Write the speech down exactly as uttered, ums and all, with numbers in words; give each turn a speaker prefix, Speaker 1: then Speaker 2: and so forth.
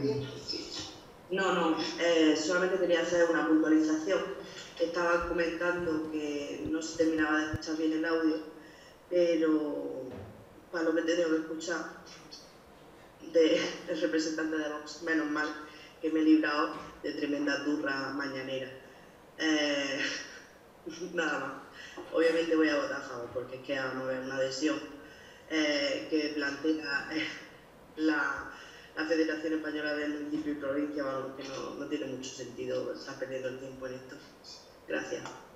Speaker 1: No, no, eh, solamente quería hacer una puntualización. Estaba comentando que no se terminaba de escuchar bien el audio, pero para lo que he tenido que escuchar del de representante de Vox, menos mal que me he librado de tremenda turra mañanera. Eh, nada más. Obviamente voy a votar a favor, porque es que ahora no veo una adhesión eh, que plantea eh, la, la Federación Española de Municipio y Provincia, bueno, que no, no tiene mucho sentido estar perdiendo el tiempo en esto. Gracias.